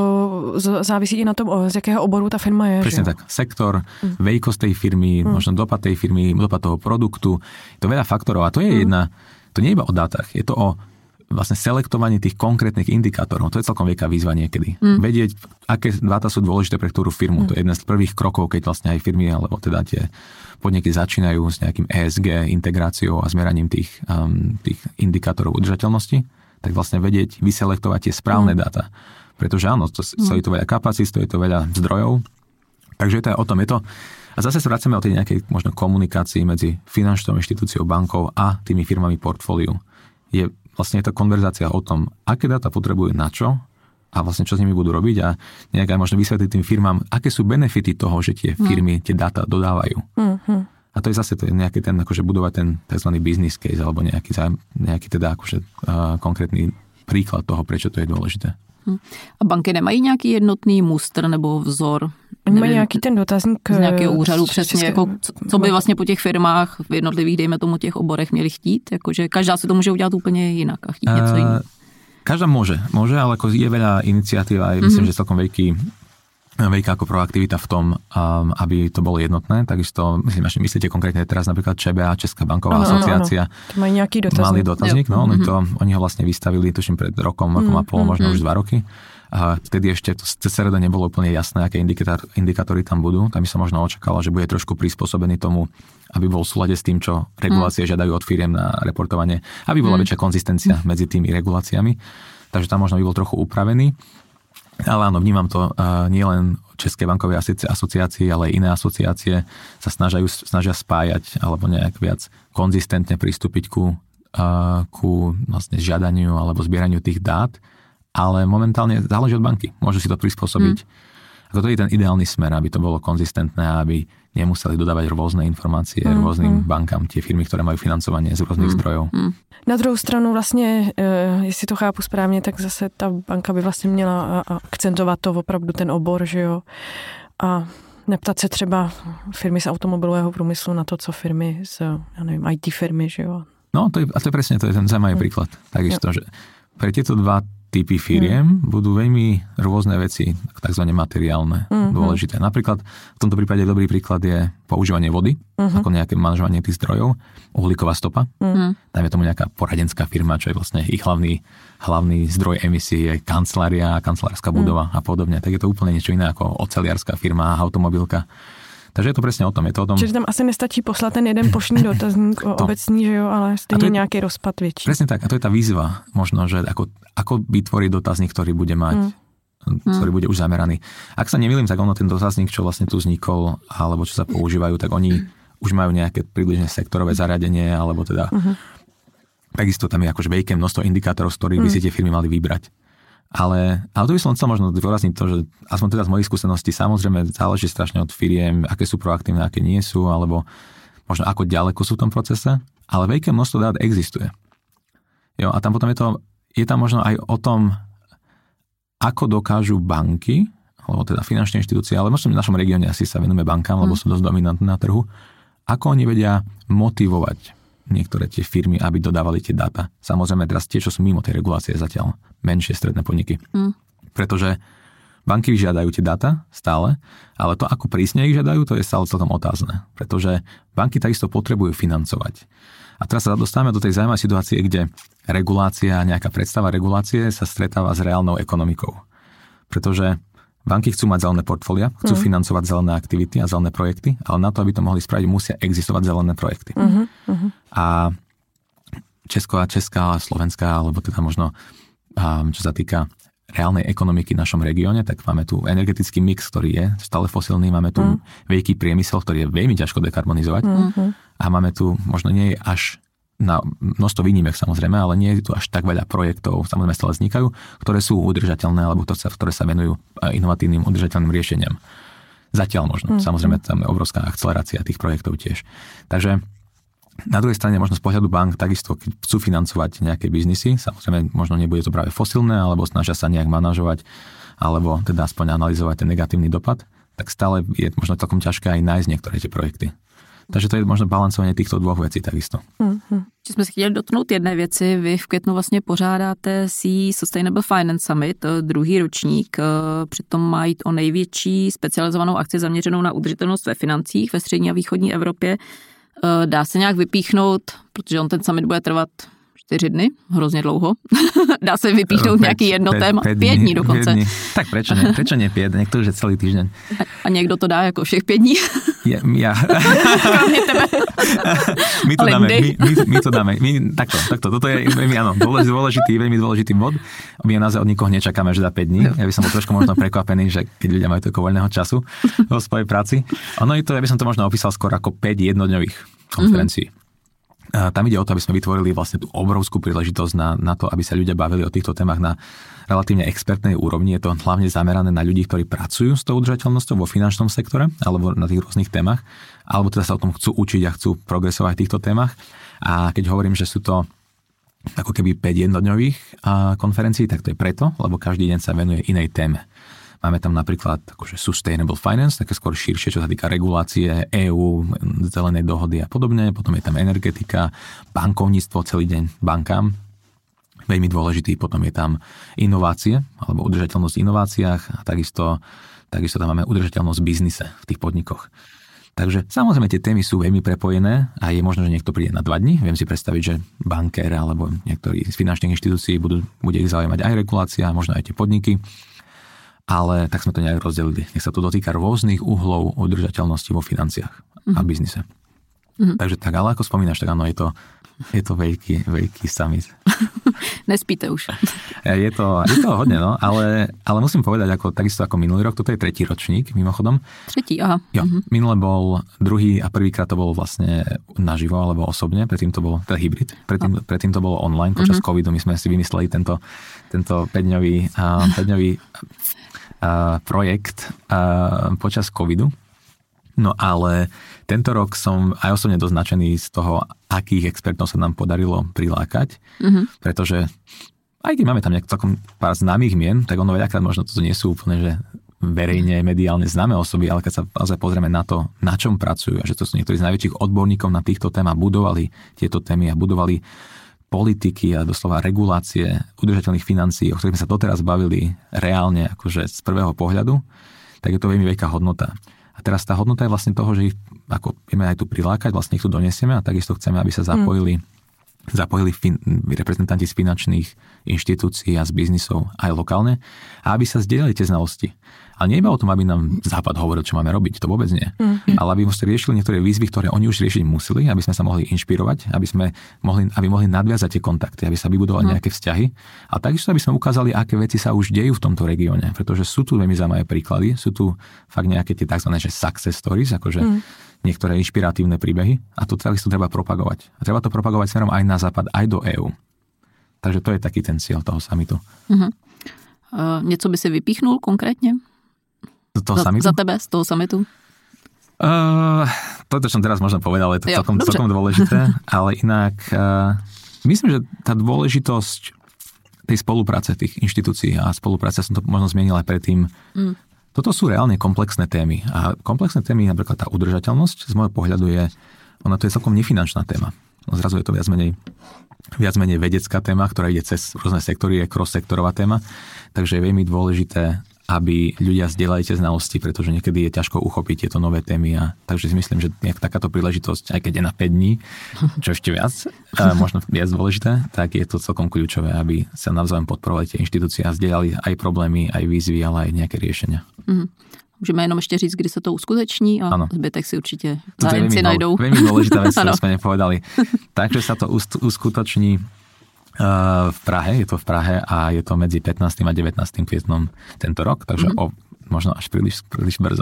uh, závisí i na tom, z jakého oboru tá firma je. Presne že? tak. Sektor, mm. veľkosť tej firmy, mm. možno dopad tej firmy, dopad toho produktu. To veľa faktorov. A to je mm. jedna, to nie je iba o dátach. Je to o vlastne selektovaní tých konkrétnych indikátorov. To je celkom veľká výzva niekedy. Mm. Vedieť, aké dáta sú dôležité pre ktorú firmu. Mm. To je jeden z prvých krokov, keď vlastne aj firmy, alebo teda tie podniky začínajú s nejakým é es gé integráciou a zmeraním tých, um, tých indikátorov udržateľnosti, tak vlastne vedieť, vyselektovať tie správne mm. dáta. Pretože áno, to stojí to veľa kapacít, stojí to veľa zdrojov. Takže to je o tom. Je to, a zase sa vracame o tej nejakej možno komunikácii medzi finančnou inštitúciou, bankou a tými firmami portfóliu. Je vlastne je to konverzácia o tom, aké dáta potrebujú na čo a vlastne čo s nimi budú robiť a nejak aj možno vysvetliť tým firmám, aké sú benefity toho, že tie firmy tie dáta dodávajú. Mm-hmm. A to je zase to je nejaký ten, akože budovať ten tzv. Business case, alebo nejaký, nejaký teda akože uh, konkrétny príklad toho, prečo to je dôležité. A banky nemají nějaký jednotný mustr nebo vzor? Oni mají nějaký ten dotazník z nějakého úřadu přesně, jako, co by vlastně po těch firmách v jednotlivých, dejme tomu, těch oborech měli chtít? Jakože každá si to může udělat úplně jinak a chtít něco jiného. Každá môže, môže, ale ako je veľa iniciatív a myslím, mm-hmm. že celkom veľký veľká ako proaktivita v tom, um, aby to bolo jednotné. Takisto, myslím, že myslíte konkrétne teraz napríklad ČBA, Česká banková ano, asociácia. Ano, to mají nejaký dotazník. Mali dotazník, no, oni, to, oni ho vlastne vystavili, tuším, pred rokom, rokom a pol, možno už dva roky. A vtedy ešte to cé cé er dé nebolo úplne jasné, aké indikátory tam budú. Tam by som možno očakával, že bude trošku prispôsobený tomu, aby bol v súlade s tým, čo regulácie mm. žiadajú od firiem na reportovanie, aby bola mm. väčšia konzistencia mm. medzi tými reguláciami. Takže tam možno by bol trochu upravený. Ale áno, vnímam to uh, nie len České bankové asociácie, ale aj iné asociácie sa snažajú, snažia spájať alebo nejak viac konzistentne pristúpiť ku, uh, ku vlastne žiadaniu alebo zbieraniu tých dát, ale momentálne záleží od banky. Môžu si to prispôsobiť. Hmm. Ako to je ten ideálny smer, aby to bolo konzistentné, aby nemuseli dodávať rôzne informácie mm, rôznym mm. bankám, tie firmy, ktoré majú financovanie z rôznych mm, zdrojov. Mm. Na druhou stranu vlastně, jestli to chápu správně, tak zase ta banka by vlastně měla akcentovat to opravdu ten obor, že jo, a neptat se třeba firmy z automobilového průmyslu na to, co firmy z, ja neviem, í té firmy, že jo. No, to je, a to je presne, to je ten zaujímavý mm. príklad. Takisto, že pre tieto dva typy firiem mm. budú veľmi rôzne veci, takzvané materiálne, mm-hmm. dôležité. Napríklad v tomto prípade dobrý príklad je používanie vody, mm-hmm. ako nejaké manažovanie tých zdrojov, uhlíková stopa. Mm-hmm. Tam je tomu nejaká poradenská firma, čo je vlastne ich hlavný, hlavný zdroj emisí, je kancelária, kancelárska budova mm. a podobne. Tak je to úplne niečo iné ako oceliarská firma, automobilka. Takže je to presne o tom. Je to o tom... Čiže tam asi nestačí poslat ten jeden plošný dotazník o obecný, že jo, ale stejně je nějaký rozpad větší. Presne tak. A to je tá výzva možno, že ako, ako vytvoriť dotazník, ktorý bude mať, mm. ktorý bude už zameraný. Ak sa nemýlim, tak ono ten dotazník, čo vlastne tu vznikol, alebo čo sa používajú, tak oni už majú nejaké približne sektorové zariadenie, alebo teda mm. takisto tam je akože veľké množstvo indikátorov, z ktorých mm. by si tie firmy mali vybrať. Ale, ale to by som chcel možno vyrazniť to, že aspoň teda z mojich skúseností samozrejme záleží strašne od firiem, aké sú proaktívne, aké nie sú, alebo možno ako ďaleko sú v tom procese, ale veľké množstvo dát existuje. Jo, a tam potom je to, je tam možno aj o tom, ako dokážu banky, alebo teda finančné inštitúcie, ale možno v našom regióne asi sa venujeme bankám, lebo sú dosť dominantné na trhu, ako oni vedia motivovať niektoré tie firmy, aby dodávali tie dáta. Samozrejme teraz tie, čo sú mimo tej regulácie zatiaľ, menšie stredné podniky. Mm. Pretože banky vyžiadajú tie dáta stále, ale to, ako prísne ich žiadajú, to je stále celkom otázne. Pretože banky takisto potrebujú financovať. A teraz sa dostávame do tej zaujímavej situácie, kde regulácia, nejaká predstava regulácie sa stretáva s reálnou ekonomikou. Pretože banky chcú mať zelené portfólia, chcú mm. financovať zelené aktivity a zelené projekty, ale na to, aby to mohli spraviť, musia existovať zelené projekty. Mm-hmm. A Česko a Česká, Slovenská, alebo teda možno, čo sa týka reálnej ekonomiky v našom regióne, tak máme tu energetický mix, ktorý je stále fosilný, máme tu mm. veľký priemysel, ktorý je veľmi ťažko dekarbonizovať mm-hmm. a máme tu, možno nie je až na množstvo výnimek samozrejme, ale nie je tu až tak veľa projektov, samozrejme stále vznikajú, ktoré sú udržateľné, alebo ktoré sa venujú inovatívnym udržateľným riešeniam. Zatiaľ možno. Mm. Samozrejme tam je obrovská akcelerácia tých projektov tiež. Takže na druhej strane možno z pohľadu bank takisto, keď chcú financovať nejaké biznisy, samozrejme možno nebude to práve fosilné, alebo snažia sa nejak manažovať, alebo teda aspoň analyzovať ten negatívny dopad, tak stále je možno celkom ťažké aj nájsť niektoré tie projekty. Takže to je možno balancovanie týchto dvoch vecí takisto. Mm-hmm. Či jsme se chtěli dotknout jedné věci, vy v květnu vlastně pořádáte C Sustainable Finance Summit, druhý ročník, přitom má jít o největší specializovanou akci zaměřenou na udržitelnost ve financích ve střední a východní Evropě. Dá se nějak vypíchnout, protože on ten summit bude trvat čtyři dny, hrozně dlouho. Dá se vypíchnout nějaký jedno pět, téma, pět, pět dní dokonce. Dní. Tak prečo ne, prečo ne pět, niekto už je celý týždeň. A, a někdo to dá jako všech pět dní? Ja. ja. Kromě tebe. My to dáme, my, my, my to dáme. My, takto, takto, toto je veľmi, áno, dôležitý, veľmi dôležitý bod. My naozaj od nikoho nečakáme, že dá päť dní. Ja by som bol trošku možno prekvapený, že keď ľudia majú toľko voľného času vo svojej práci. Ono je to, ja by som to možno opísal skôr ako päť jednodňových konferencií. Mm-hmm. A tam ide o to, aby sme vytvorili vlastne tú obrovskú príležitosť na, na to, aby sa ľudia bavili o týchto témach na relatívne expertnej úrovni. Je to hlavne zamerané na ľudí, ktorí pracujú s tou udržateľnosťou vo finančnom sektore alebo na tých rôznych témach, alebo teda sa o tom chcú učiť a chcú progresovať v týchto témach. A keď hovorím, že sú to ako keby päť jednodňových konferencií, tak to je preto, lebo každý deň sa venuje inej téme. Máme tam napríklad akože Sustainable Finance, také skôr širšie, čo sa týka regulácie é ú, zelenej dohody a podobne. Potom je tam energetika, bankovníctvo celý deň bankám. Veľmi dôležitý. Potom je tam inovácie, alebo udržateľnosť v inováciách a takisto, takisto tam máme udržateľnosť v biznise v tých podnikoch. Takže samozrejme tie témy sú veľmi prepojené a je možno, že niekto príde na dva dni. Viem si predstaviť, že bankér alebo niektorí z finančných inštitúcií budú, bude ich zaujímať aj regulácia, možno aj tie podniky. Ale tak sme to nejak rozdelili. Nech sa to dotýka rôznych uhlov udržateľnosti vo financiách mm-hmm. a biznise. Mm-hmm. Takže tak, ale ako spomínaš, tak áno, je to, je to veľký, veľký summit. Nespíte už. Je to, je to hodne, no, ale, ale musím povedať, ako, takisto ako minulý rok, toto je tretí ročník, mimochodom. Tretí, aha. Jo, mm-hmm. minule bol druhý a prvýkrát to bolo vlastne naživo alebo osobne, predtým to bolo teda hybrid, predtým, predtým to bolo online, počas mm-hmm. covidu my sme si vymysleli tento, tento päťdňový, uh, päťdňový Uh, projekt uh, počas covidu. No ale tento rok som aj osobne dosť nadšený z toho, akých expertov sa nám podarilo prilákať, mm-hmm. pretože aj keď máme tam nejak celkom pár známych mien, tak ono veľakrát možno to nie sú úplne, že verejne, mediálne známe osoby, ale keď sa naozaj pozrieme na to, na čom pracujú a že to sú niektorí z najväčších odborníkov na týchto tém a budovali tieto témy a budovali politiky a doslova regulácie udržateľných financií, o ktorých sme sa doteraz bavili reálne akože z prvého pohľadu, tak je to veľmi veľká hodnota. A teraz tá hodnota je vlastne toho, že ich ako vieme aj tu prilákať, vlastne ich tu donesieme a takisto chceme, aby sa zapojili mm. zapojili fin- reprezentanti z finančných inštitúcií a z biznisov aj lokálne a aby sa zdieľali tie znalosti. Ale nie iba o tom, aby nám Západ hovoril, čo máme robiť, to vôbec nie. Mm-hmm. Ale aby sme riešili niektoré výzvy, ktoré oni už riešiť museli, aby sme sa mohli inšpirovať, aby sme mohli, aby mohli nadviazať tie kontakty, aby sa vybudovali mm. nejaké vzťahy. A takisto, aby sme ukázali, aké veci sa už dejú v tomto regióne, pretože sú tu veľmi zaujímavé príklady, sú tu fakt nejaké tie tzv. Že success stories, akože mm. niektoré inšpiratívne príbehy a to takisto treba propagovať. A treba to propagovať smerom aj na západ, aj do EÚ. Takže to je taký ten cieľ toho samitu. Mm-hmm. Uh, něco by si vypíchnul konkrétne? Toho za, za tebe, z toho samitu? Uh, to, čo som teraz možno povedal, je to jo, celkom, celkom dôležité, ale inak uh, myslím, že tá dôležitosť tej spolupráce tých inštitúcií a spolupráce, som to možno zmienil aj predtým, mm. toto sú reálne komplexné témy. A komplexné témy, napríklad tá udržateľnosť, z môjho pohľadu je, ona to je celkom nefinančná téma. Zrazu je to viac menej, viac menej vedecká téma, ktorá ide cez rôzne sektory, je cross-sektorová téma, takže je veľmi dôležité, aby ľudia zdieľali tie znalosti, pretože niekedy je ťažko uchopiť tieto nové témy. A takže si myslím, že nejak takáto príležitosť, aj keď je na päť dní, čo ešte viac, možno viac dôležité, tak je to celkom kľúčové, aby sa navzájom podporovali tie inštitúcie a zdieľali aj problémy, aj výzvy, ale aj nejaké riešenia. Mm. Můžeme jenom ještě říct, kdy se to uskuteční a ano. Zbytek si určite zájemci najdou. To je veľmi dôležitá vec, ktorú sme nepovedali. Takže sa to uskutoční v Prahe, je to v Prahe a je to medzi pätnástym a devätnástym kvietnom tento rok, takže mm-hmm. o, možno až príliš, príliš brzo.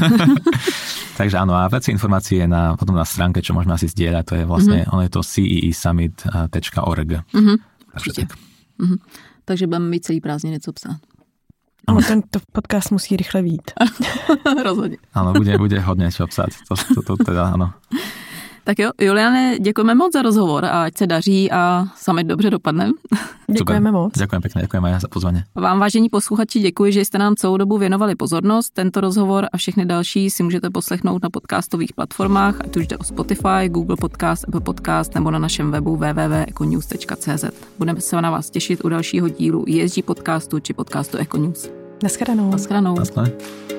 Takže áno, a viac informácie na, potom na stránke, čo môžeme asi zdieľať, to je vlastne, mm-hmm. ono je to c e e summit tečka org. Mm-hmm. Takže tak. Mm-hmm. Takže budeme mít celý prázdniny co psát. No, tento podcast musí rychle vyjít. Rozhodně. Áno, bude, bude hodně čo psát, to, to, to teda áno. Tak jo, Juliane, děkujeme moc za rozhovor a ať se daří a summit dobře dopadne. Děkujeme moc. Děkujeme pěkně, děkujeme aj za pozvání. Vám, vážení posluchači, děkuji, že jste nám celou dobu věnovali pozornost. Tento rozhovor a všechny další si můžete poslechnout na podcastových platformách, ať už jde o Spotify, Google Podcast, Apple Podcast nebo na našem webu w w w tečka econews tečka c z. Budeme se na vás těšit u dalšího dílu E S G podcastu či podcastu Econews. Naschledanou. Naschledanou. Naschledanou.